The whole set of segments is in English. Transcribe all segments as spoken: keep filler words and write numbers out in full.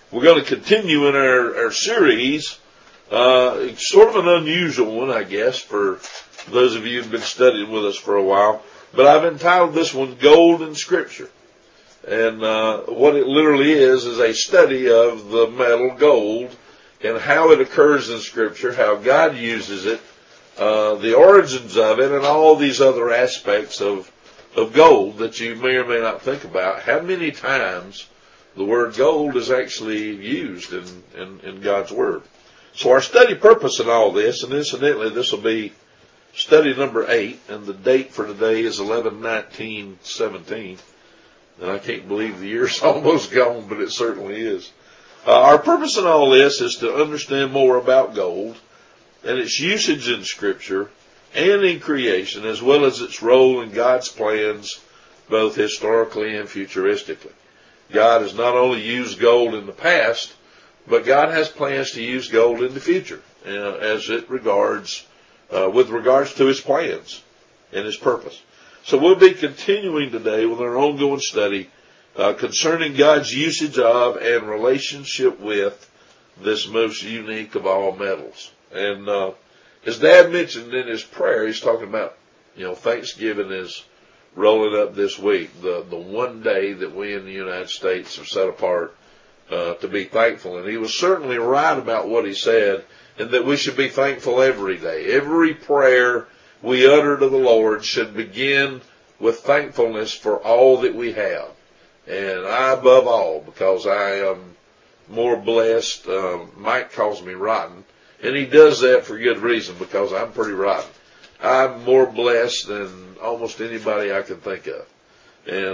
We're going to continue in our, our series, uh, sort of an unusual one, I guess, for those of you who've been studying with us for a while. But I've entitled this one, Gold in Scripture. And uh, what it literally is, is a study of the metal gold and how it occurs in Scripture, how God uses it, uh, the origins of it, and all these other aspects of, of gold that you may or may not think about. How many times the word gold is actually used in, in, in God's Word. So our study purpose in all this, and incidentally this will be study number eight, and the date for today is eleven nineteen seventeen. And I can't believe the year's almost gone, but it certainly is. Uh, our purpose in all this is to understand more about gold and its usage in Scripture and in creation, as well as its role in God's plans, both historically and futuristically. God has not only used gold in the past, but God has plans to use gold in the future, uh, as it regards, uh, with regards to His plans and His purpose. So we'll be continuing today with our ongoing study uh, concerning God's usage of and relationship with this most unique of all metals. And uh, as Dad mentioned in his prayer, he's talking about, you know, Thanksgiving is rolling up this week, the the one day that we in the United States have set apart uh, to be thankful. And he was certainly right about what he said, and that we should be thankful every day. Every prayer we utter to the Lord should begin with thankfulness for all that we have. And I above all, because I am more blessed. Uh, Mike calls me rotten, and he does that for good reason, because I'm pretty rotten. I'm more blessed than almost anybody I can think of. And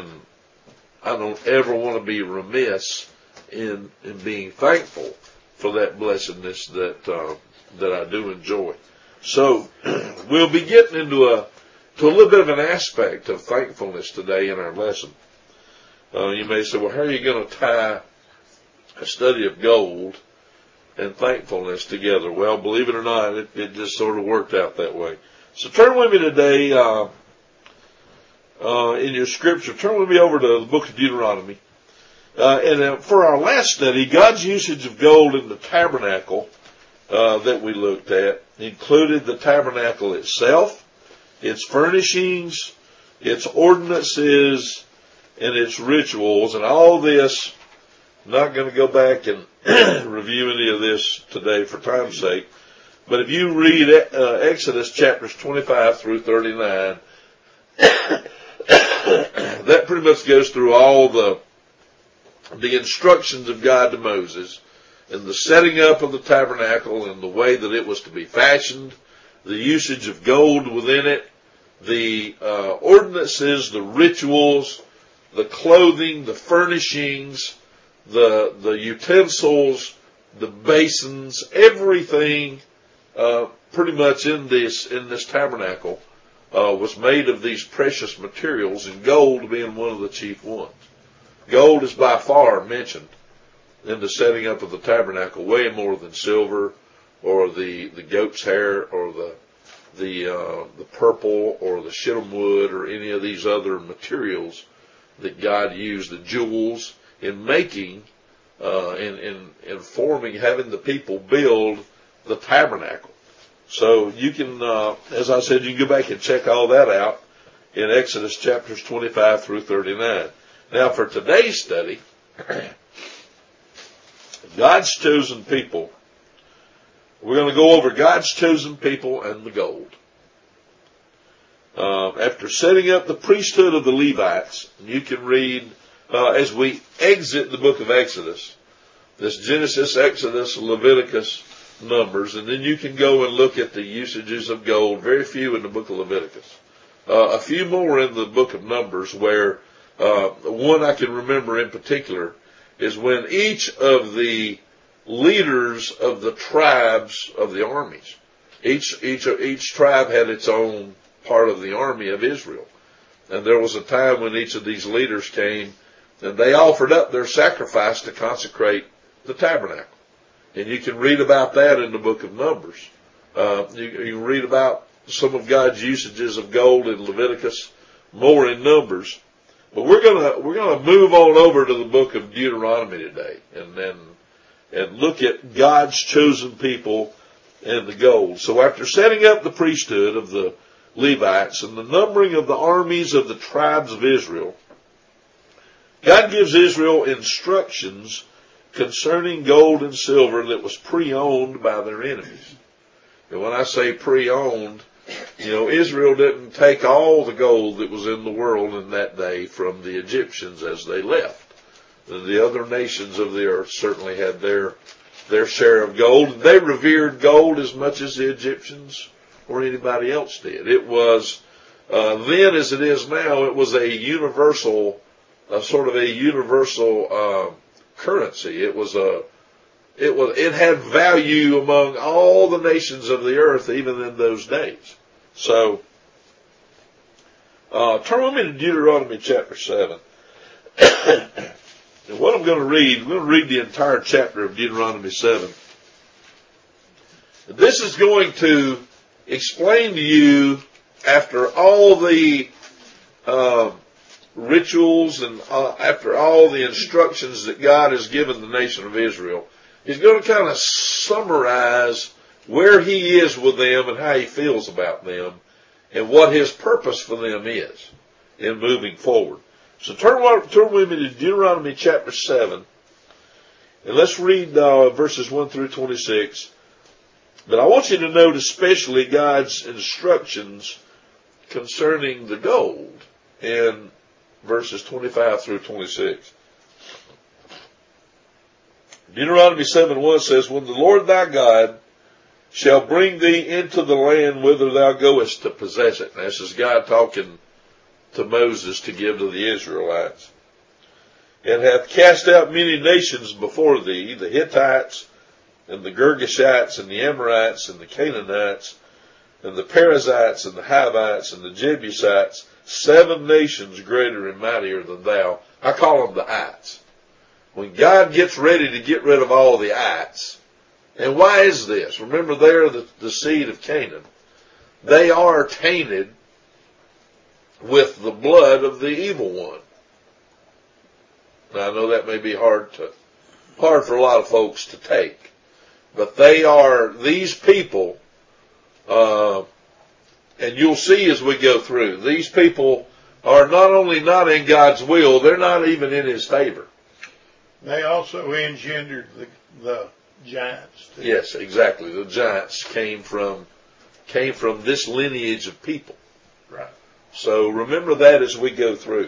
I don't ever want to be remiss in, in being thankful for that blessedness that, uh, that I do enjoy. So, we'll be getting into a, to a little bit of an aspect of thankfulness today in our lesson. Uh, you may say, well, how are you going to tie a study of gold and thankfulness together? Well, believe it or not, it, it just sort of worked out that way. So turn with me today, uh, uh, in your scripture, turn with me over to the book of Deuteronomy. Uh, and uh, for our last study, God's usage of gold in the tabernacle, uh, that we looked at included the tabernacle itself, its furnishings, its ordinances, and its rituals. And all this, I'm not going to go back and review any of this today for time's sake. But if you read uh, Exodus chapters twenty-five through thirty-nine, that pretty much goes through all the the instructions of God to Moses and the setting up of the tabernacle and the way that it was to be fashioned, the usage of gold within it, the uh, ordinances, the rituals, the clothing, the furnishings, the the utensils, the basins, everything Uh, pretty much in this in this tabernacle uh, was made of these precious materials, and gold being one of the chief ones. Gold is by far mentioned in the setting up of the tabernacle way more than silver or the, the goat's hair or the the uh, the purple or the shittim wood or any of these other materials that God used, the jewels, in making uh, in, in in forming, having the people build the tabernacle. So you can, uh, as I said, you can go back and check all that out in Exodus chapters twenty-five through thirty-nine. Now for today's study, God's chosen people, we're going to go over God's chosen people and the gold. Uh, after setting up the priesthood of the Levites, you can read, uh, as we exit the book of Exodus, this Genesis, Exodus, Leviticus, Numbers, and then you can go and look at the usages of gold. Very few in the book of Leviticus. Uh, a few more in the book of Numbers, where uh, one I can remember in particular is when each of the leaders of the tribes of the armies, each each each tribe had its own part of the army of Israel, and there was a time when each of these leaders came and they offered up their sacrifice to consecrate the tabernacle. And you can read about that in the book of Numbers. Uh, you, you can read about some of God's usages of gold in Leviticus, more in Numbers. But we're gonna we're gonna move on over to the book of Deuteronomy today, and then and look at God's chosen people and the gold. So after setting up the priesthood of the Levites and the numbering of the armies of the tribes of Israel, God gives Israel instructions concerning gold and silver that was pre-owned by their enemies. And when I say pre-owned, you know, Israel didn't take all the gold that was in the world in that day from the Egyptians as they left. The other nations of the earth certainly had their their share of gold. They revered gold as much as the Egyptians or anybody else did. It was, uh, then as it is now, it was a universal, a sort of a universal, uh, currency. It was a, it was, it had value among all the nations of the earth, even in those days. So, uh, turn with me to Deuteronomy chapter seven. And what I'm going to read, I'm going to read the entire chapter of Deuteronomy seven. This is going to explain to you, after all the uh, rituals and uh, after all the instructions that God has given the nation of Israel, he's going to kind of summarize where he is with them and how he feels about them and what his purpose for them is in moving forward. So turn, turn with me to Deuteronomy chapter seven, and let's read uh, verses one through twenty-six. But I want you to note especially God's instructions concerning the gold in verses twenty-five through twenty-six. Deuteronomy seven one says, "When the Lord thy God shall bring thee into the land whither thou goest to possess it." Now, this is God talking to Moses to give to the Israelites. "And hath cast out many nations before thee, the Hittites, and the Girgashites, and the Amorites, and the Canaanites, and the Perizzites, and the Hivites, and the Jebusites, seven nations greater and mightier than thou." I call them the ites. When God gets ready to get rid of all the ites, and why is this? Remember, they're the, the seed of Canaan. They are tainted with the blood of the evil one. Now, I know that may be hard to, hard for a lot of folks to take, but they are, these people, uh, and you'll see as we go through, these people are not only not in God's will, they're not even in his favor. They also engendered the, the giants too. Yes, exactly. The giants came from, came from this lineage of people. Right. So remember that as we go through.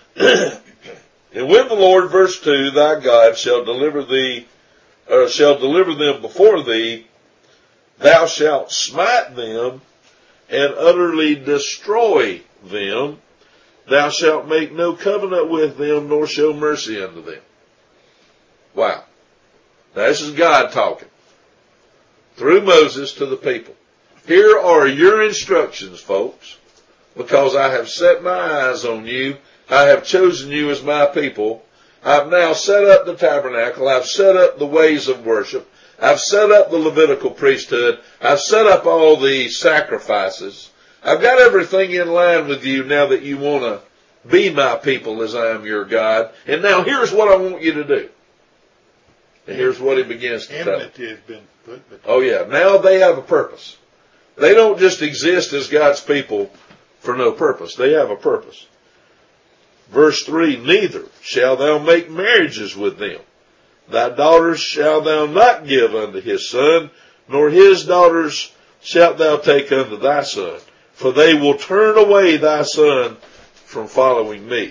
"And when the Lord," verse two, "thy God shall deliver thee, or shall deliver them before thee, thou shalt smite them and utterly destroy them. Thou shalt make no covenant with them, nor show mercy unto them." Wow. Now this is God talking through Moses to the people. Here are your instructions, folks. "Because I have set my eyes on you, I have chosen you as my people. I've now set up the tabernacle. I've set up the ways of worship. I've set up the Levitical priesthood. I've set up all the sacrifices. I've got everything in line with you now that you want to be my people as I am your God. And now here's what I want you to do." And here's what he begins to tell. Enmity has been put between. Oh yeah, now they have a purpose. They don't just exist as God's people for no purpose. They have a purpose. Verse three, "Neither shalt thou make marriages with them. Thy daughters shalt thou not give unto his son, nor his daughters shalt thou take unto thy son. For they will turn away thy son from following me,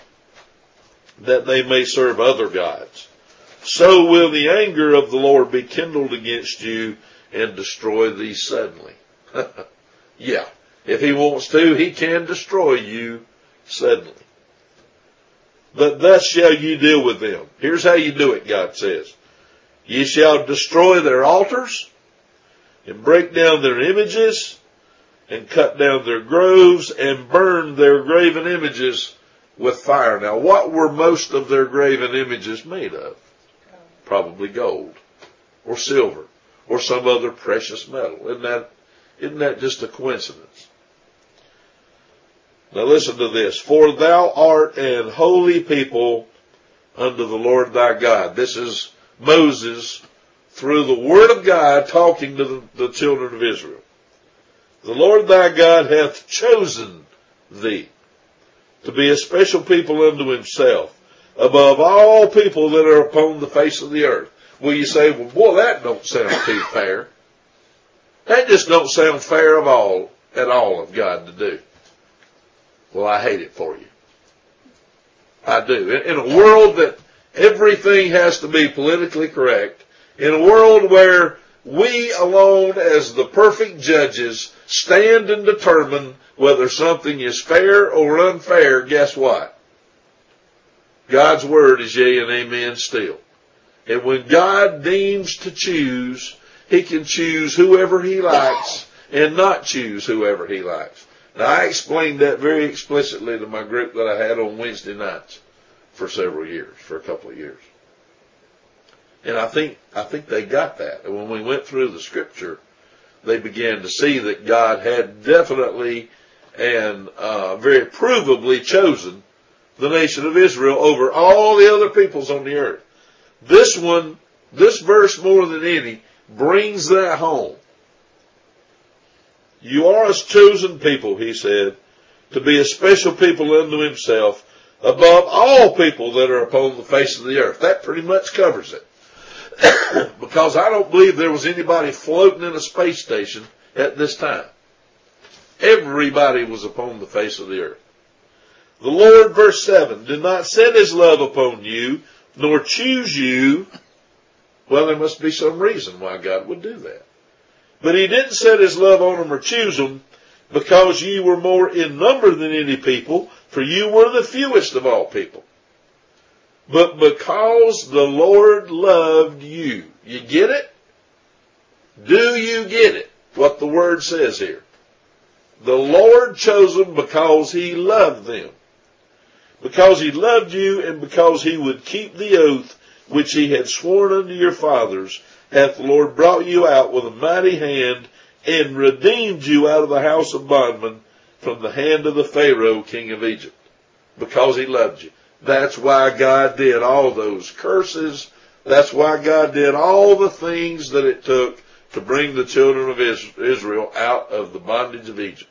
that they may serve other gods. So will the anger of the Lord be kindled against you and destroy thee suddenly." Yeah. If he wants to, he can destroy you suddenly. "But thus shall you deal with them." Here's how you do it, God says. "Ye shall destroy their altars, and break down their images, and cut down their groves, and burn their graven images with fire." Now, what were most of their graven images made of? Probably gold, or silver, or some other precious metal. Isn't that, isn't that just a coincidence? Now listen to this. "For thou art an holy people unto the Lord thy God." This is Moses through the word of God talking to the, the children of Israel. The Lord thy God hath chosen thee to be a special people unto himself, above all people that are upon the face of the earth. Well, you say, well, boy, that don't sound too fair. That just don't sound fair of all, at all of God to do. Well, I hate it for you. I do. In, in a world that everything has to be politically correct, in a world where we alone as the perfect judges stand and determine whether something is fair or unfair, guess what? God's word is yea and amen still. And when God deems to choose, he can choose whoever he likes and not choose whoever he likes. Now, I explained that very explicitly to my group that I had on Wednesday nights for several years, for a couple of years. And I think, I think they got that. And when we went through the scripture, they began to see that God had definitely and uh, very provably chosen the nation of Israel over all the other peoples on the earth. This one, this verse more than any, brings that home. You are a chosen people, he said, to be a special people unto himself, above all people that are upon the face of the earth. That pretty much covers it. Because I don't believe there was anybody floating in a space station at this time. Everybody was upon the face of the earth. The Lord, verse seven, did not set his love upon you, nor choose you. Well, there must be some reason why God would do that. But he didn't set his love on them or choose them because ye were more in number than any people, for you were the fewest of all people. But because the Lord loved you. You get it? Do you get it? What the word says here. The Lord chose them because he loved them. Because he loved you and because he would keep the oath which he had sworn unto your fathers, hath the Lord brought you out with a mighty hand and redeemed you out of the house of bondmen from the hand of the Pharaoh, king of Egypt. Because he loved you. That's why God did all those curses. That's why God did all the things that it took to bring the children of Israel out of the bondage of Egypt.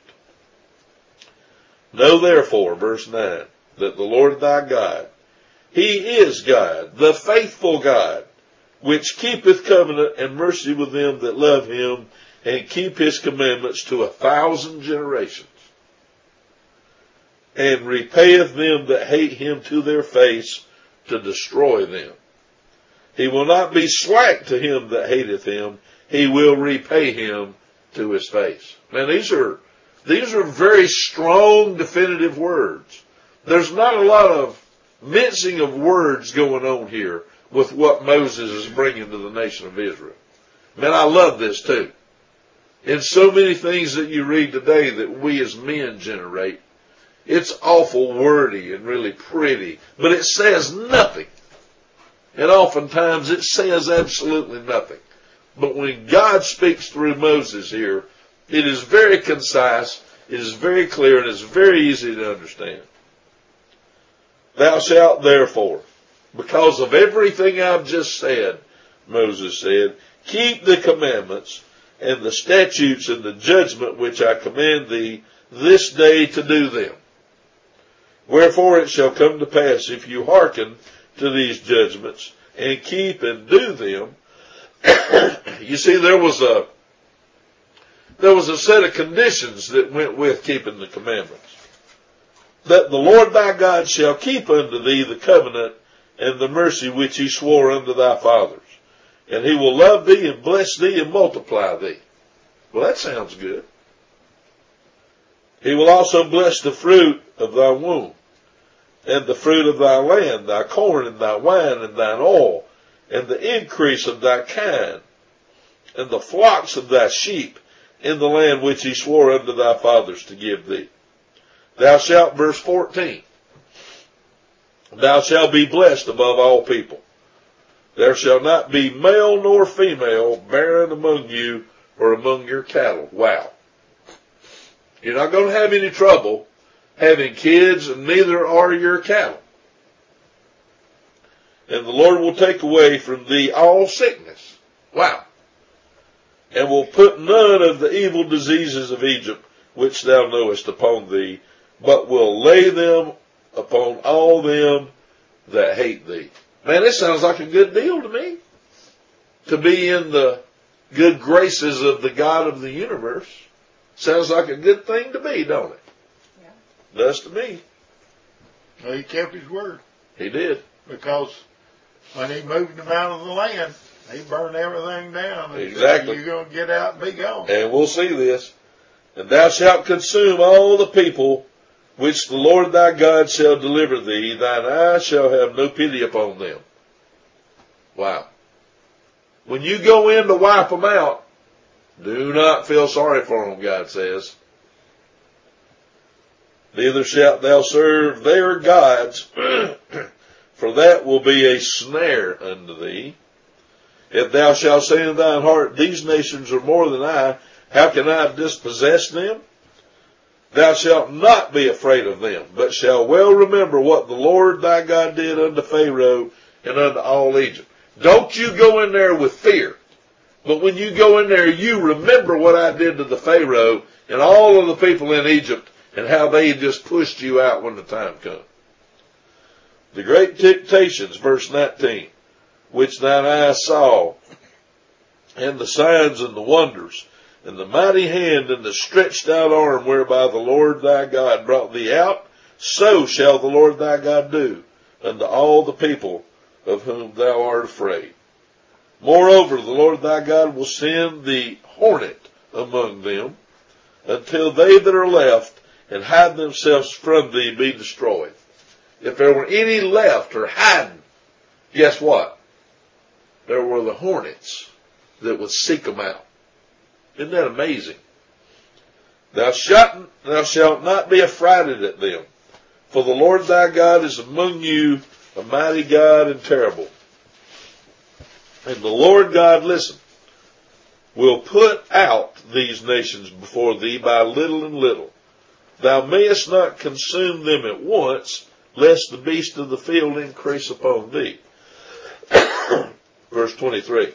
Know therefore, verse nine, that the Lord thy God, he is God, the faithful God, which keepeth covenant and mercy with them that love him and keep his commandments to a thousand generations, and repayeth them that hate him to their face to destroy them. He will not be slack to him that hateth him. He will repay him to his face. Now these are, these are very strong, definitive words. There's not a lot of mincing of words going on here with what Moses is bringing to the nation of Israel. Man, I love this too. In so many things that you read today that we as men generate, it's awful wordy and really pretty, but it says nothing. And oftentimes it says absolutely nothing. But when God speaks through Moses here, it is very concise, it is very clear, and it's very easy to understand. Thou shalt therefore, because of everything I've just said, Moses said, keep the commandments and the statutes and the judgment which I command thee this day to do them. Wherefore it shall come to pass, if you hearken to these judgments and keep and do them. You see, there was a there was a set of conditions that went with keeping the commandments. That the Lord thy God shall keep unto thee the covenant and the mercy which he swore unto thy fathers. And he will love thee and bless thee and multiply thee. Well, that sounds good. He will also bless the fruit of thy womb, and the fruit of thy land, thy corn and thy wine and thine oil, and the increase of thy kine, and the flocks of thy sheep, in the land which he swore unto thy fathers to give thee. Thou shalt, verse fourteen, thou shalt be blessed above all people. There shall not be male nor female barren among you or among your cattle. Wow. You're not going to have any trouble having kids, and neither are your cattle. And the Lord will take away from thee all sickness. Wow. And will put none of the evil diseases of Egypt, which thou knowest, upon thee, but will lay them upon all them that hate thee. Man, this sounds like a good deal to me. To be in the good graces of the God of the universe. Sounds like a good thing to be, don't it? Yeah. Does to me. Well, he kept his word. He did. Because when he moved them out of the land, he burned everything down. And exactly. Said, you're going to get out and be gone. And we'll see this. And thou shalt consume all the people which the Lord thy God shall deliver thee. Thine eye shall have no pity upon them. Wow. When you go in to wipe them out, do not feel sorry for them, God says. Neither shalt thou serve their gods, for that will be a snare unto thee. If thou shalt say in thine heart, these nations are more than I, how can I dispossess them? Thou shalt not be afraid of them, but shalt well remember what the Lord thy God did unto Pharaoh and unto all Egypt. Don't you go in there with fear. But when you go in there, you remember what I did to the Pharaoh and all of the people in Egypt and how they just pushed you out when the time comes. The great temptations, verse nineteen, which thine eyes saw, and the signs and the wonders, and the mighty hand and the stretched out arm whereby the Lord thy God brought thee out, so shall the Lord thy God do unto all the people of whom thou art afraid. Moreover, the Lord thy God will send the hornet among them, until they that are left and hide themselves from thee be destroyed. If there were any left or hiding, guess what? There were the hornets that would seek them out. Isn't that amazing? Thou shalt, thou shalt not be affrighted at them, for the Lord thy God is among you, a mighty God and terrible. And the Lord God, listen, will put out these nations before thee by little and little. Thou mayest not consume them at once, lest the beast of the field increase upon thee. Verse twenty-three.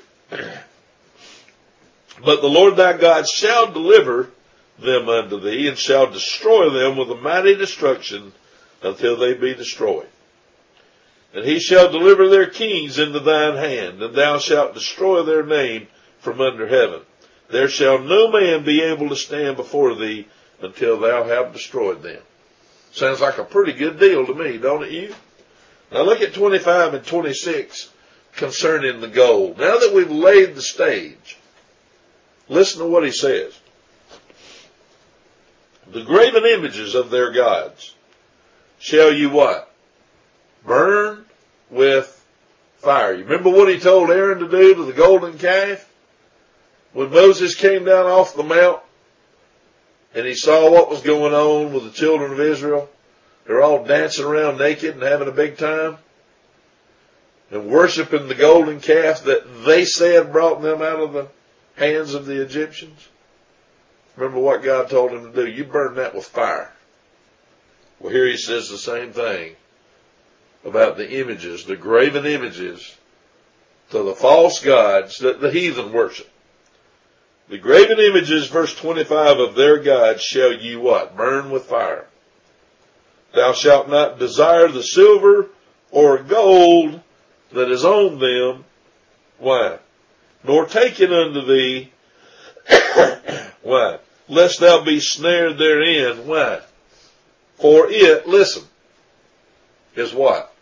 But the Lord thy God shall deliver them unto thee, and shall destroy them with a mighty destruction until they be destroyed. And he shall deliver their kings into thine hand, and thou shalt destroy their name from under heaven. There shall no man be able to stand before thee until thou have destroyed them. Sounds like a pretty good deal to me, don't it you? Now look at twenty-five and twenty-six concerning the gold. Now that we've laid the stage, listen to what he says. The graven images of their gods shall you what? Burn with fire. You remember what he told Aaron to do to the golden calf? When Moses came down off the mount and he saw what was going on with the children of Israel, they're all dancing around naked and having a big time and worshiping the golden calf that they said brought them out of the hands of the Egyptians. Remember what God told him to do? You burn that with fire. Well, here he says the same thing about the images, the graven images to the false gods that the heathen worship. The graven images, verse twenty-five, of their gods shall ye what? Burn with fire. Thou shalt not desire the silver or gold that is on them. Why? Nor take it unto thee. Why? Lest thou be snared therein. Why? For it, listen, is what?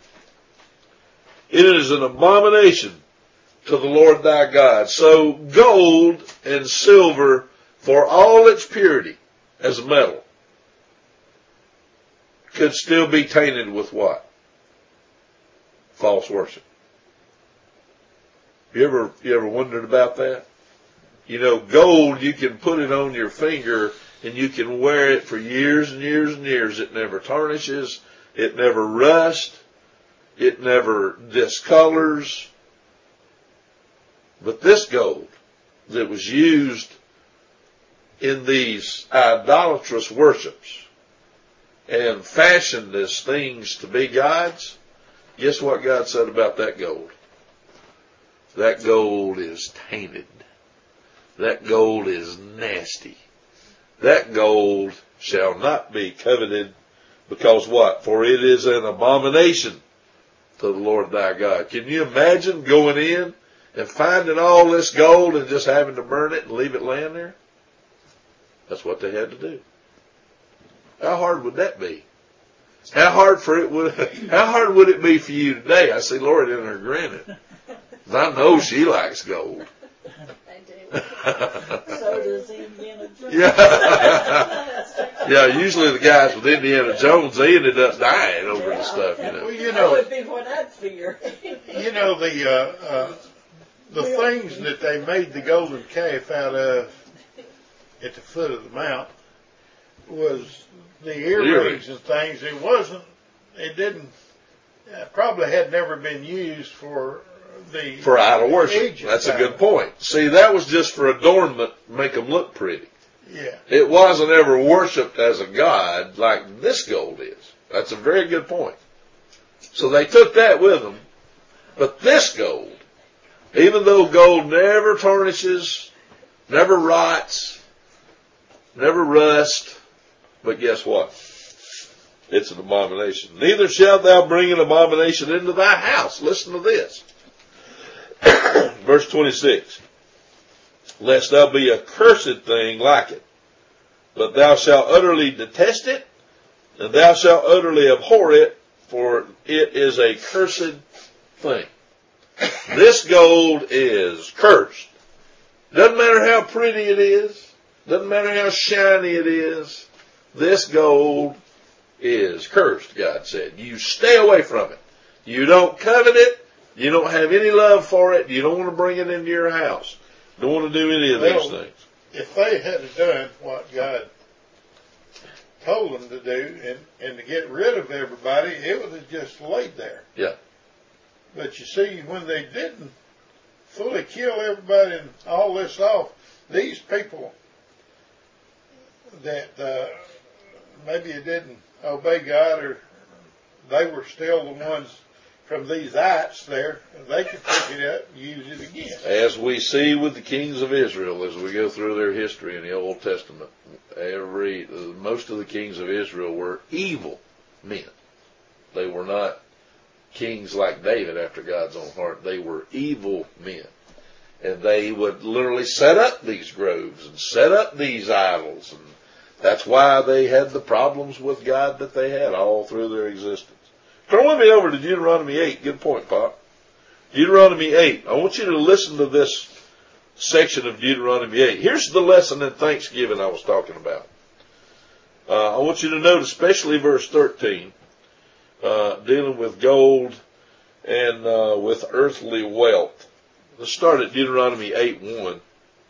It is an abomination to the Lord thy God. So gold and silver, for all its purity as a metal, could still be tainted with what? False worship. You ever, you ever wondered about that? You know, gold, you can put it on your finger and you can wear it for years and years and years. It never tarnishes. It never rusts. It never discolors. But this gold that was used in these idolatrous worships and fashioned as things to be gods, Guess what God said about that gold? That gold is tainted. That gold is nasty. That gold shall not be coveted, because what? For it is an abomination to the Lord thy God. Can you imagine going in and finding all this gold and just having to burn it and leave it laying there? That's what they had to do. How hard would that be? How hard for it would how hard would it be for you today? I see Lord in her grinning. I know she likes gold. I do. So does Indiana Jones. Yeah. Yeah, usually the guys with Indiana Jones, they ended up dying over Yeah. the stuff, you know. Well, you know, That would be what I'd figure. you know the uh, uh, the things that they made the golden calf out of at the foot of the mount was the earrings and things. It wasn't. It didn't. Uh, probably had never been used for the For idol worship. Egypt That's a idol. good point. See, that was just for adornment, make them look pretty. Yeah. It wasn't ever worshipped as a god like this gold is. That's a very good point. So they took that with them. But this gold, even though gold never tarnishes, never rots, never rusts, but guess what? It's an abomination. Neither shalt thou bring an abomination into thy house. Listen to this. Verse twenty-six. Lest thou be a cursed thing like it, but thou shalt utterly detest it, and thou shalt utterly abhor it, for it is a cursed thing. This gold is cursed. Doesn't matter how pretty it is. Doesn't matter how shiny it is. This gold is cursed, God said. You stay away from it. You don't covet it. You don't have any love for it. You don't want to bring it into your house. Don't want to do any of Well, these things. If they had done what God told them to do and, and to get rid of everybody, it would have just laid there. Yeah. But you see, when they didn't fully kill everybody and all this off, these people that uh, maybe didn't obey God, or they were still the ones from these ites there, they could pick it up and use it again. As we see with the kings of Israel, as we go through their history in the Old Testament, every most of the kings of Israel were evil men. They were not kings like David after God's own heart. They were evil men. And they would literally set up these groves and set up these idols. And that's why they had the problems with God that they had all through their existence. Turn with me over to Deuteronomy eight. Good point, Pop. Deuteronomy eight. I want you to listen to this section of Deuteronomy eight. Here's the lesson in Thanksgiving I was talking about. Uh, I want you to note especially verse thirteen, uh, dealing with gold and uh, with earthly wealth. Let's start at Deuteronomy eight one.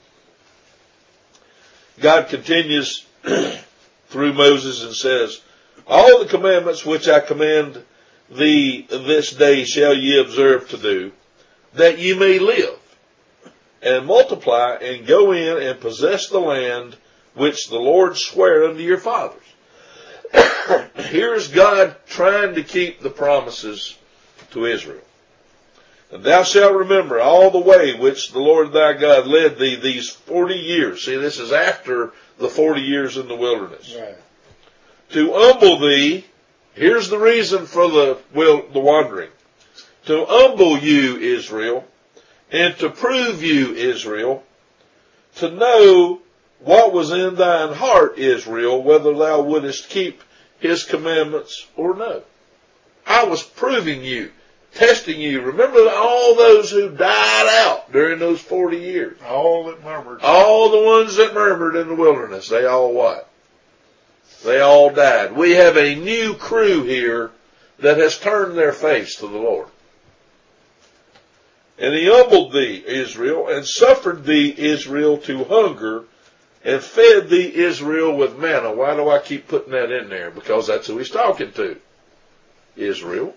God continues through Moses and says, all the commandments which I command thee this day shall ye observe to do, that ye may live, and multiply, and go in and possess the land which the Lord sware unto your fathers. Here is God trying to keep the promises to Israel. And thou shalt remember all the way which the Lord thy God led thee these forty years. See, this is after the forty years in the wilderness. Right. To humble thee, here's the reason for the, well, the wandering. To humble you, Israel, and to prove you, Israel, to know what was in thine heart, Israel, whether thou wouldest keep his commandments or no. I was proving you, testing you. Remember all those who died out during those forty years. All that murmured. All the ones that murmured in the wilderness, they all what? They all died. We have a new crew here that has turned their face to the Lord. And he humbled thee, Israel, and suffered thee, Israel, to hunger, and fed thee, Israel, with manna. Why do I keep putting that in there? Because that's who he's talking to. Israel.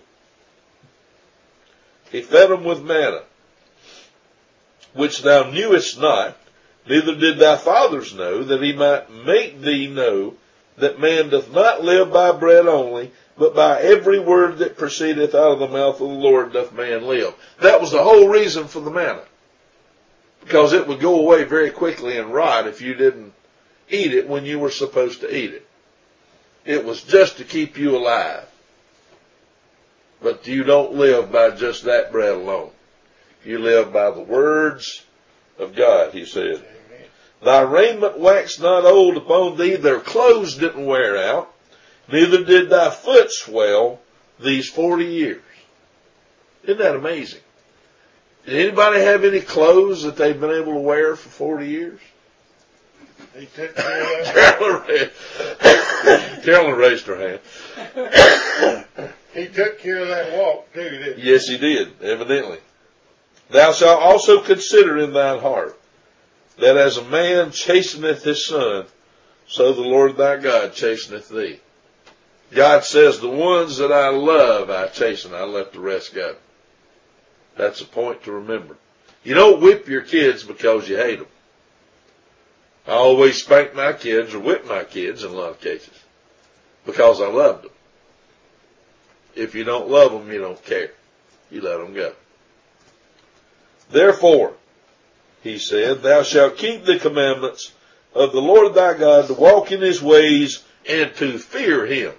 He fed them with manna, which thou knewest not, neither did thy fathers know, that he might make thee know that man doth not live by bread only, but by every word that proceedeth out of the mouth of the Lord doth man live. That was the whole reason for the manna. Because it would go away very quickly and rot if you didn't eat it when you were supposed to eat it. It was just to keep you alive. But you don't live by just that bread alone. You live by the words of God, he said. Amen. Thy raiment waxed not old upon thee, their clothes didn't wear out, neither did thy foot swell these forty years. Isn't that amazing? Did anybody have any clothes that they've been able to wear for forty years? He took care of that. Carolyn, Carolyn raised her hand. He took care of that walk too, didn't he? Yes, he did, evidently. Thou shalt also consider in thine heart that as a man chasteneth his son, so the Lord thy God chasteneth thee. God says, the ones that I love, I chasten. I let the rest go. That's a point to remember. You don't whip your kids because you hate them. I always spank my kids or whip my kids in a lot of cases because I loved them. If you don't love them, you don't care. You let them go. Therefore, he said, thou shalt keep the commandments of the Lord thy God to walk in his ways and to fear him.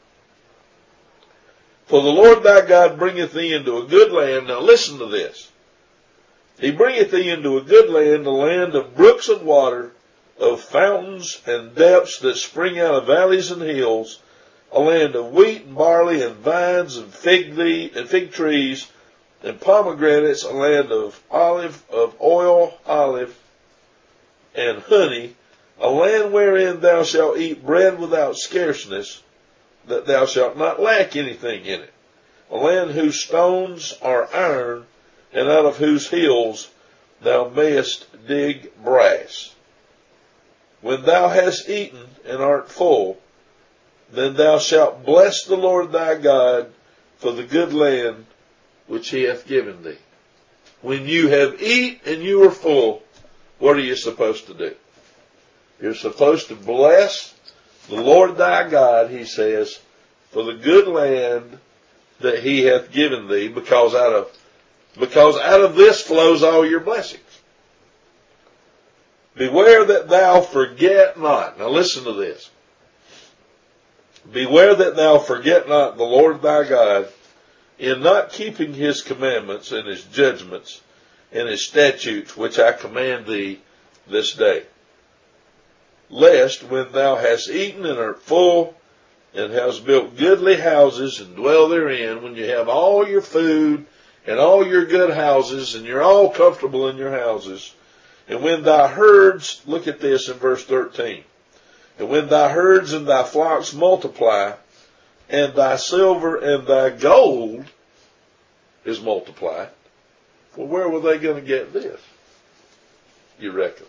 For the Lord thy God bringeth thee into a good land. Now listen to this. He bringeth thee into a good land, a land of brooks of water, of fountains and depths that spring out of valleys and hills, a land of wheat and barley and vines and fig, the, and fig trees and pomegranates, a land of olive, of oil, olive, and honey, a land wherein thou shalt eat bread without scarceness, that thou shalt not lack anything in it, a land whose stones are iron, and out of whose hills thou mayest dig brass. When thou hast eaten and art full, then thou shalt bless the Lord thy God for the good land which he hath given thee. When you have eat and you are full, what are you supposed to do? You're supposed to bless the Lord thy God, he says, for the good land that he hath given thee, because out of, because out of this flows all your blessings. Beware that thou forget not. Now listen to this. Beware that thou forget not the Lord thy God in not keeping his commandments and his judgments and his statutes, which I command thee this day. Lest when thou hast eaten and art full, and hast built goodly houses and dwell therein, when you have all your food and all your good houses and you're all comfortable in your houses, and when thy herds, look at this in verse thirteen, and when thy herds and thy flocks multiply, and thy silver and thy gold is multiplied, well, where were they going to get this, you reckon?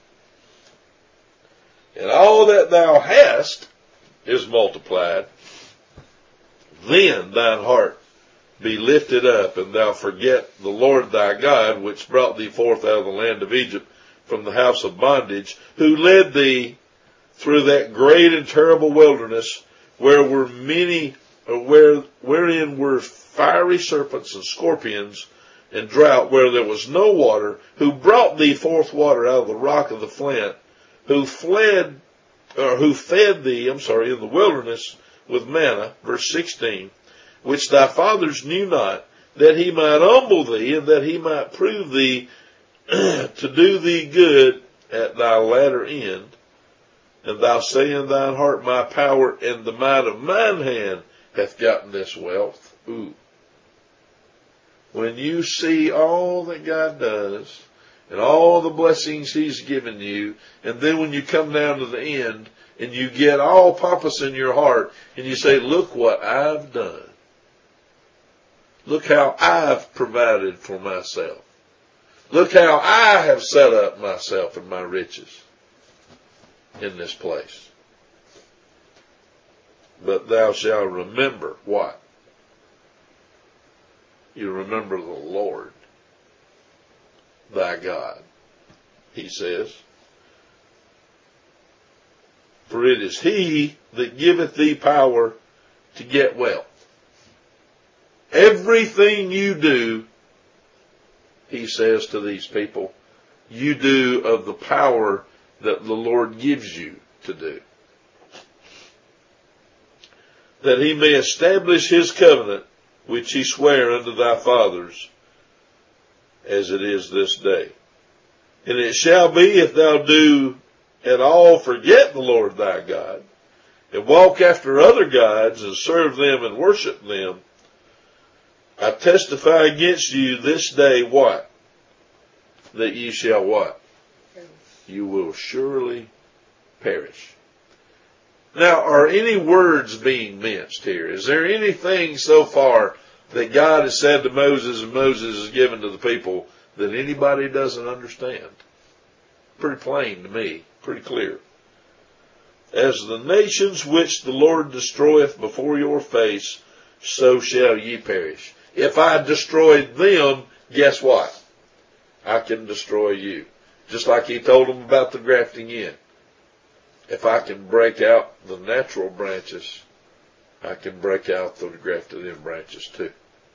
And all that thou hast is multiplied, then thine heart be lifted up, and thou forget the Lord thy God, which brought thee forth out of the land of Egypt from the house of bondage, who led thee through that great and terrible wilderness, where were many, or where, wherein were fiery serpents and scorpions, and drought, where there was no water, who brought thee forth water out of the rock of the flint, who fled, or who fed thee, I'm sorry, in the wilderness with manna, verse sixteen, which thy fathers knew not, that he might humble thee, and that he might prove thee to do thee good at thy latter end. And thou say in thine heart, my power and the might of mine hand hath gotten this wealth. Ooh. When you see all that God does, and all the blessings he's given you, and then when you come down to the end, and you get all pompous in your heart, and you say, look what I've done. Look how I've provided for myself. Look how I have set up myself and my riches in this place. But thou shalt remember what? You remember the Lord thy God, he says. For it is he that giveth thee power to get wealth. Everything you do, he says to these people, you do of the power that the Lord gives you to do. That he may establish his covenant, which he sware unto thy fathers, as it is this day. And it shall be, if thou do at all forget the Lord thy God, and walk after other gods, and serve them and worship them, I testify against you this day, what? That ye shall what? You will surely perish. Now, are any words being minced here? Is there anything so far that God has said to Moses and Moses has given to the people that anybody doesn't understand? Pretty plain to me, pretty clear. As the nations which the Lord destroyeth before your face, so shall ye perish. If I destroyed them, guess what? I can destroy you. Just like he told them about the grafting in. If I can break out the natural branches, I can break out the grafted in branches too.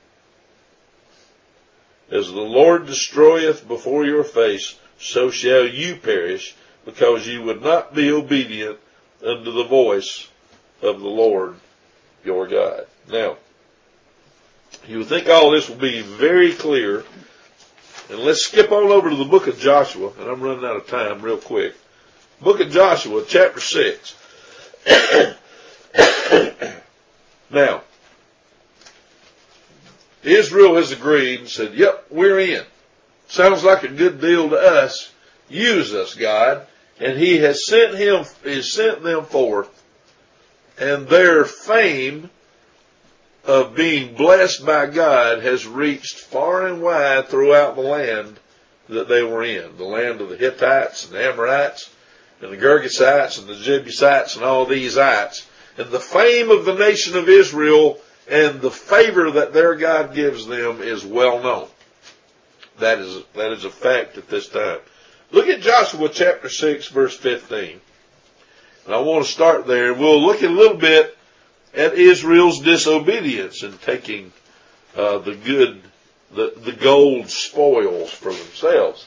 As the Lord destroyeth before your face, so shall you perish, because ye would not be obedient unto the voice of the Lord your God. Now, you would think all this will be very clear. And let's skip on over to the book of Joshua, and I'm running out of time real quick. Book of Joshua, chapter six. Now, Israel has agreed and said, yep, we're in. Sounds like a good deal to us. Use us, God. And he has sent him, has sent them forth, and their fame of being blessed by God has reached far and wide throughout the land that they were in. The land of the Hittites and the Amorites and the Girgashites and the Jebusites and all these ites. And the fame of the nation of Israel and the favor that their God gives them is well known. That is, that is a fact at this time. Look at Joshua chapter six, verse fifteen. And I want to start there. We'll look a little bit at Israel's disobedience in taking uh, the good, the, the gold spoils for themselves.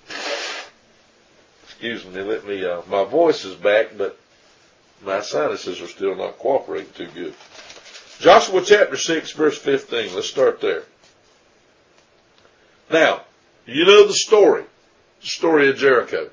Excuse me, let me, uh, my voice is back, but my sinuses are still not cooperating too good. Joshua chapter six, verse fifteen. Let's start there. Now, you know the story. The story of Jericho.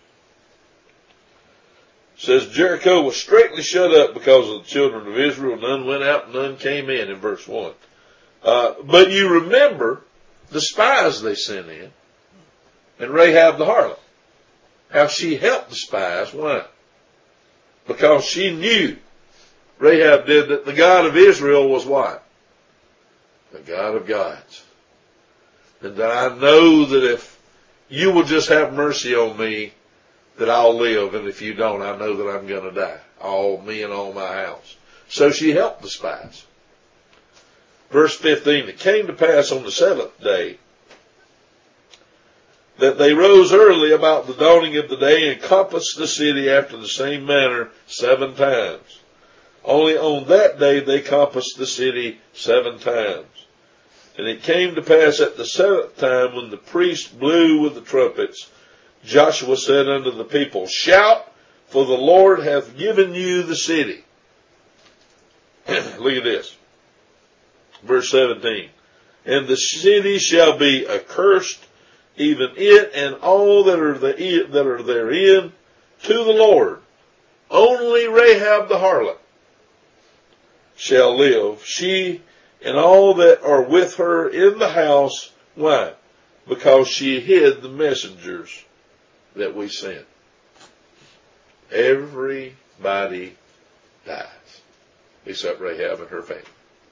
It says Jericho was straitly shut up because of the children of Israel. None went out and none came in, in verse one. Uh, but you remember the spies they sent in, and Rahab the harlot. How she helped the spies. Why? Because she knew, Rahab did, that the God of Israel was what? The God of gods. And that I know that if you will just have mercy on me, that I'll live, and if you don't, I know that I'm going to die. All me and all my house. So she helped the spies. Verse fifteen, it came to pass on the seventh day that they rose early about the dawning of the day and compassed the city after the same manner seven times. Only on that day they compassed the city seven times. And it came to pass at the seventh time, when the priest blew with the trumpets, Joshua said unto the people, shout, for the Lord hath given you the city. Look at this. Verse seventeen. And the city shall be accursed, even it and all that are, the, that are therein, to the Lord. Only Rahab the harlot shall live, she and all that are with her in the house. Why? Because she hid the messengers that we sent. Everybody dies, except Rahab and her family.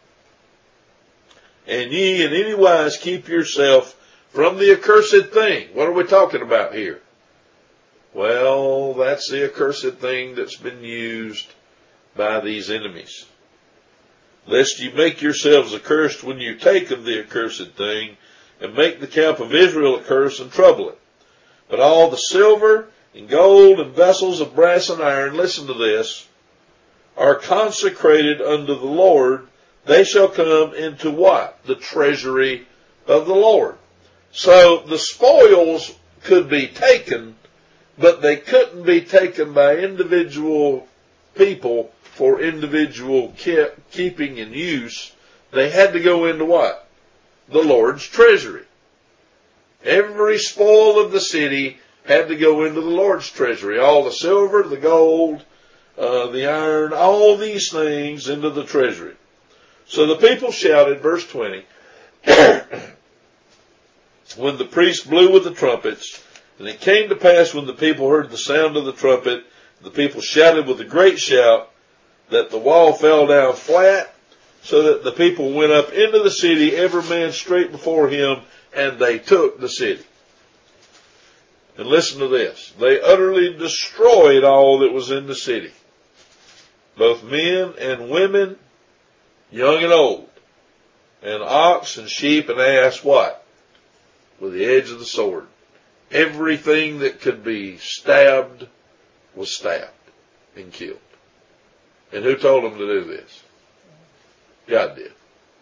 And ye in any wise keep yourself from the accursed thing. What are we talking about here? Well, that's the accursed thing that's been used by these enemies. Lest ye make yourselves accursed when you take of the accursed thing, and make the camp of Israel a curse and trouble it. But all the silver and gold and vessels of brass and iron, listen to this, are consecrated unto the Lord, they shall come into what? The treasury of the Lord. So the spoils could be taken, but they couldn't be taken by individual people for individual keep, keeping and use. They had to go into what? The Lord's treasury. Every spoil of the city had to go into the Lord's treasury. All the silver, the gold, uh, the iron, all these things into the treasury. So the people shouted, verse twenty, when the priest blew with the trumpets, and it came to pass when the people heard the sound of the trumpet, the people shouted with a great shout, that the wall fell down flat, so that the people went up into the city, every man straight before him, and they took the city. And listen to this. They utterly destroyed all that was in the city, both men and women, young and old, and ox and sheep and ass, what? With the edge of the sword. Everything that could be stabbed was stabbed and killed. And who told them to do this? God did.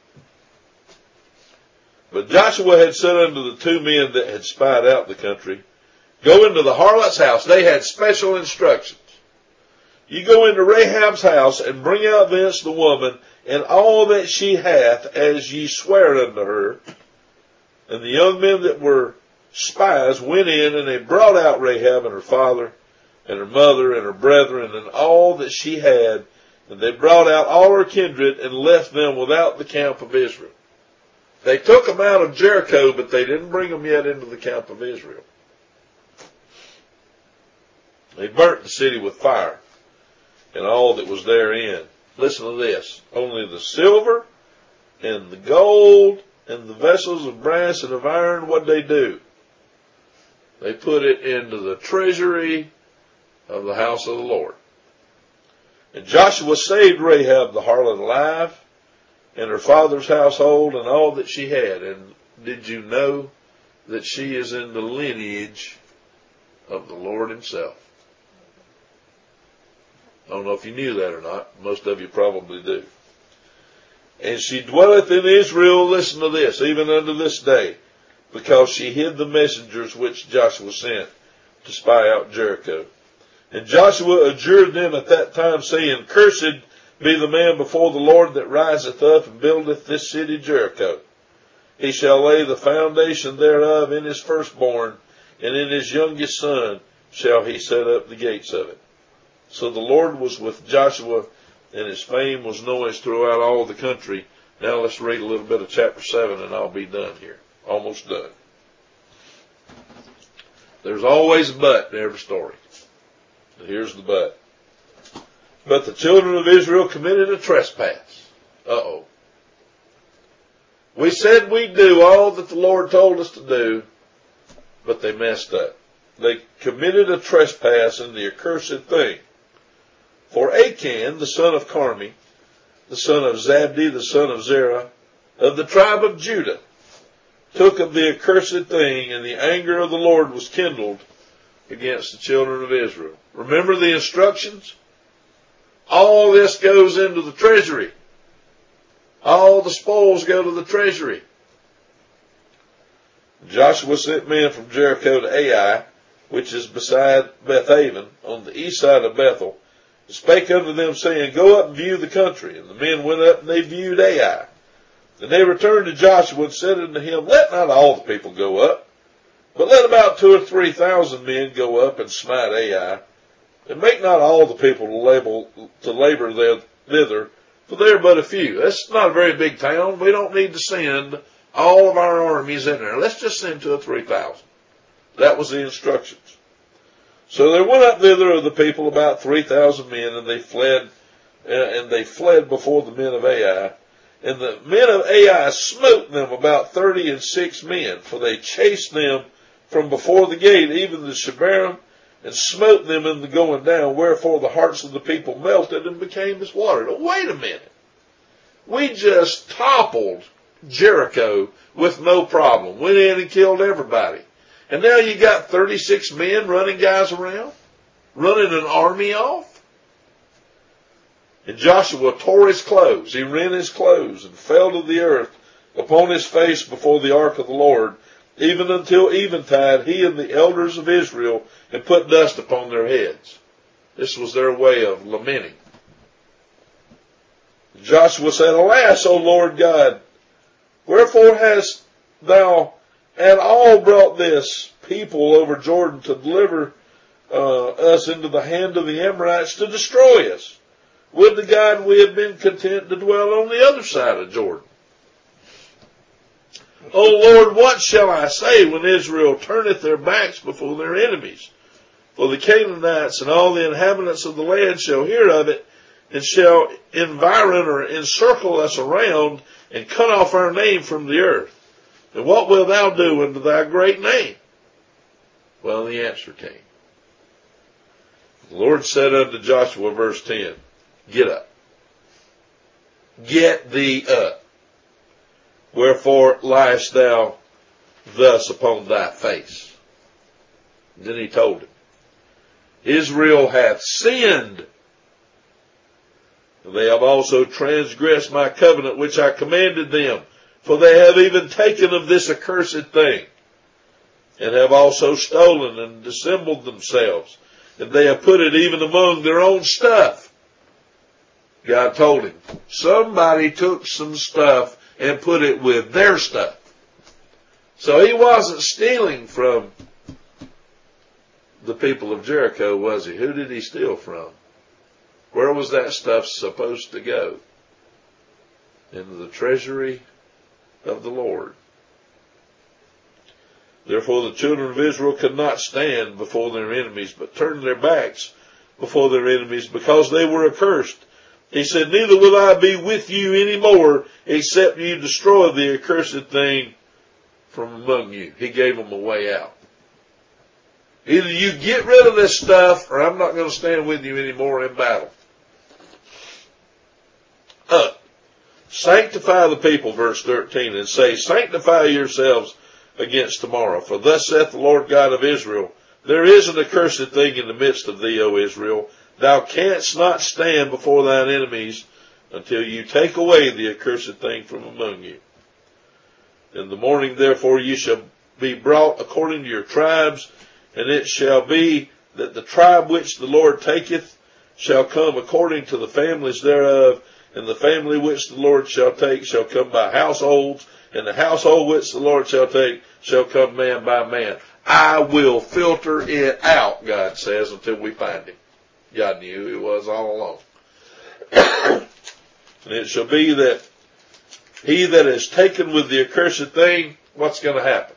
But Joshua had said unto the two men that had spied out the country, go into the harlot's house. They had special instructions. You go into Rahab's house and bring out thence the woman and all that she hath, as ye swear unto her. And the young men that were spies went in, and they brought out Rahab and her father and her mother and her brethren and all that she had. And they brought out all her kindred and left them without the camp of Israel. They took them out of Jericho, but they didn't bring them yet into the camp of Israel. They burnt the city with fire and all that was therein. Listen to this. Only the silver and the gold and the vessels of brass and of iron, what'd they do? They put it into the treasury of the house of the Lord. And Joshua saved Rahab the harlot alive, and her father's household, and all that she had. And did you know that she is in the lineage of the Lord himself? I don't know if you knew that or not. Most of you probably do. And she dwelleth in Israel, listen to this, even unto this day, because she hid the messengers which Joshua sent to spy out Jericho. And Joshua adjured them at that time, saying, cursed be the man before the Lord that riseth up and buildeth this city Jericho. He shall lay the foundation thereof in his firstborn, and in his youngest son shall he set up the gates of it. So the Lord was with Joshua, and his fame was noised throughout all the country. Now let's read a little bit of chapter seven, and I'll be done here. Almost done. There's always a but in every story. And here's the but. But the children of Israel committed a trespass. Uh-oh. We said we'd do all that the Lord told us to do, but they messed up. They committed a trespass in the accursed thing. For Achan, the son of Carmi, the son of Zabdi, the son of Zerah, of the tribe of Judah, took of the accursed thing, and the anger of the Lord was kindled against the children of Israel. Remember the instructions? All this goes into the treasury. All the spoils go to the treasury. Joshua sent men from Jericho to Ai, which is beside Bethaven, on the east side of Bethel, and spake unto them, saying, go up and view the country. And the men went up, and they viewed Ai. And they returned to Joshua and said unto him, let not all the people go up, but let about two or three thousand men go up and smite Ai. And make not all the people to, label, to labor there, thither, for they are but a few. That's not a very big town. We don't need to send all of our armies in there. Let's just send two or three thousand. That was the instructions. So there went up thither of the people about three thousand men, and they fled, uh, and they fled before the men of Ai. And the men of Ai smote them about thirty and six men, for they chased them from before the gate, even the Shebarim, and smote them in the going down, wherefore the hearts of the people melted and became as water. Now, wait a minute. We just toppled Jericho with no problem. Went in and killed everybody. And now you got thirty-six men running guys around? Running an army off? And Joshua tore his clothes. He rent his clothes and fell to the earth upon his face before the ark of the Lord, even until eventide, he and the elders of Israel had put dust upon their heads. This was their way of lamenting. Joshua said, Alas, O Lord God, wherefore hast thou at all brought this people over Jordan to deliver uh, us into the hand of the Amorites to destroy us? Would to God we had been content to dwell on the other side of Jordan. O Lord, what shall I say when Israel turneth their backs before their enemies? For the Canaanites and all the inhabitants of the land shall hear of it, and shall environ or encircle us around, and cut off our name from the earth. And what wilt thou do unto thy great name? Well, the answer came. The Lord said unto Joshua, verse ten, Get up. Get thee up. Wherefore liest thou thus upon thy face? And then he told him, Israel hath sinned. They have also transgressed my covenant which I commanded them, for they have even taken of this accursed thing, and have also stolen and dissembled themselves, and they have put it even among their own stuff. God told him, somebody took some stuff and put it with their stuff. So he wasn't stealing from the people of Jericho, was he? Who did he steal from? Where was that stuff supposed to go? Into the treasury of the Lord. Therefore the children of Israel could not stand before their enemies, but turned their backs before their enemies, because they were accursed. He said, Neither will I be with you any more, except you destroy the accursed thing from among you. He gave them a way out. Either you get rid of this stuff, or I'm not going to stand with you anymore in battle. Uh, sanctify the people, verse thirteen, and say, Sanctify yourselves against tomorrow. For thus saith the Lord God of Israel, There is an accursed thing in the midst of thee, O Israel. Thou canst not stand before thine enemies until you take away the accursed thing from among you. In the morning, therefore, you shall be brought according to your tribes, and it shall be that the tribe which the Lord taketh shall come according to the families thereof, and the family which the Lord shall take shall come by households, and the household which the Lord shall take shall come man by man. I will filter it out, God says, until we find him. God knew who he was all along. And it shall be that he that is taken with the accursed thing, what's going to happen?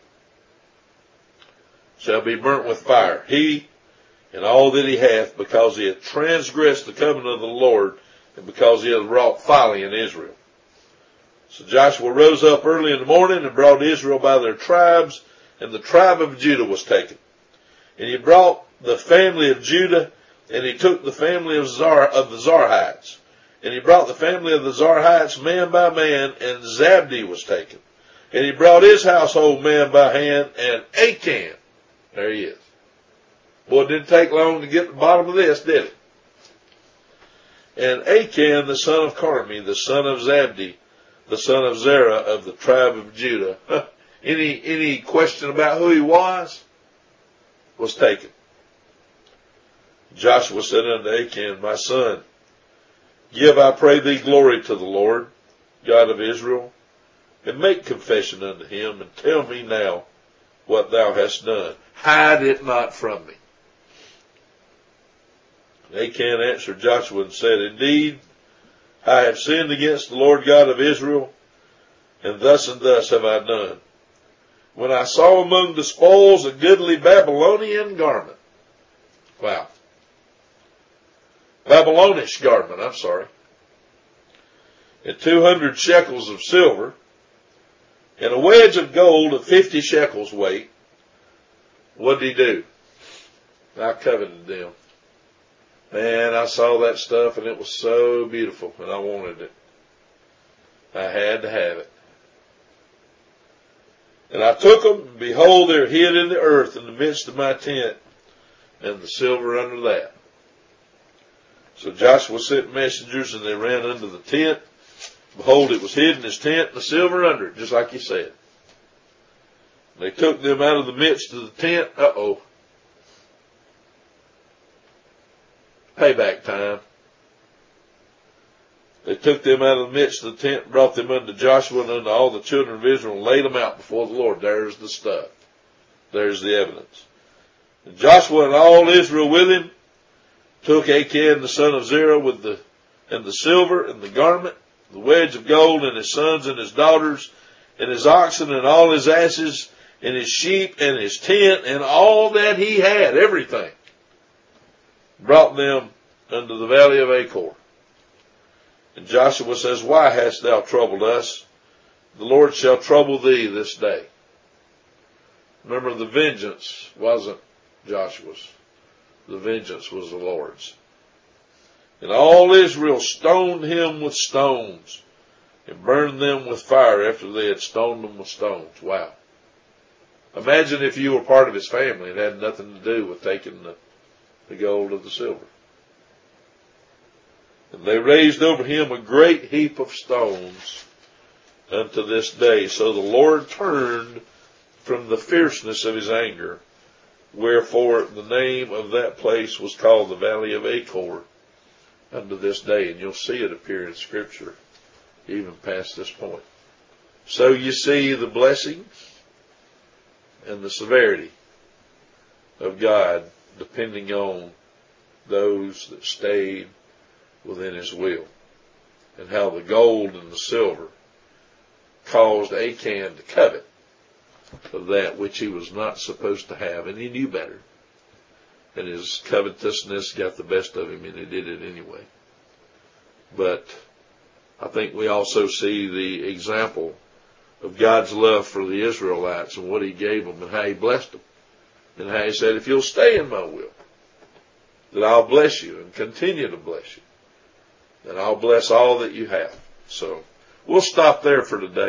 Shall be burnt with fire. He and all that he hath, because he hath transgressed the covenant of the Lord, and because he hath wrought folly in Israel. So Joshua rose up early in the morning and brought Israel by their tribes, and the tribe of Judah was taken. And he brought the family of Judah, and he took the family of Zar of the Zarhites. And he brought the family of the Zarhites man by man, and Zabdi was taken. And he brought his household man by hand, and Achan. There he is. Boy, it didn't take long to get to the bottom of this, did it? And Achan, the son of Carmi, the son of Zabdi, the son of Zerah of the tribe of Judah. any, any question about who he was? Was taken. Joshua said unto Achan, My son, give, I pray thee, glory to the Lord, God of Israel, and make confession unto him, and tell me now what thou hast done. Hide it not from me. And Achan answered Joshua and said, Indeed, I have sinned against the Lord God of Israel, and thus and thus have I done. When I saw among the spoils a goodly Babylonian garment. Wow. Babylonish garment, I'm sorry. And two hundred shekels of silver, and a wedge of gold of fifty shekels weight. What did he do? I coveted them. Man, I saw that stuff and it was so beautiful and I wanted it. I had to have it. And I took them, and behold, they're hid in the earth in the midst of my tent, and the silver under that. So Joshua sent messengers, and they ran unto the tent. Behold, it was hid in his tent, and the silver under it, just like he said. They took them out of the midst of the tent. Uh-oh. Payback time. They took them out of the midst of the tent, brought them unto Joshua and unto all the children of Israel, and laid them out before the Lord. There's the stuff. There's the evidence. And Joshua and all Israel with him took Achan the son of Zerah with the and the silver and the garment, the wedge of gold, and his sons and his daughters, and his oxen and all his asses, and his sheep and his tent, and all that he had, everything, brought them unto the valley of Achor. And Joshua says, Why hast thou troubled us? The Lord shall trouble thee this day. Remember, the vengeance wasn't Joshua's. The vengeance was the Lord's. And all Israel stoned him with stones and burned them with fire after they had stoned them with stones. Wow. Imagine if you were part of his family and had nothing to do with taking the, the gold or the silver. And they raised over him a great heap of stones unto this day. So the Lord turned from the fierceness of his anger, wherefore the name of that place was called the Valley of Achor unto this day. And you'll see it appear in Scripture even past this point. So you see the blessing and the severity of God depending on those that stayed within his will, and how the gold and the silver caused Achan to covet of that which he was not supposed to have, and he knew better. And his covetousness got the best of him, and he did it anyway. But I think we also see the example of God's love for the Israelites and what he gave them and how he blessed them. And how he said, if you'll stay in my will, that I'll bless you and continue to bless you. And I'll bless all that you have. So we'll stop there for today.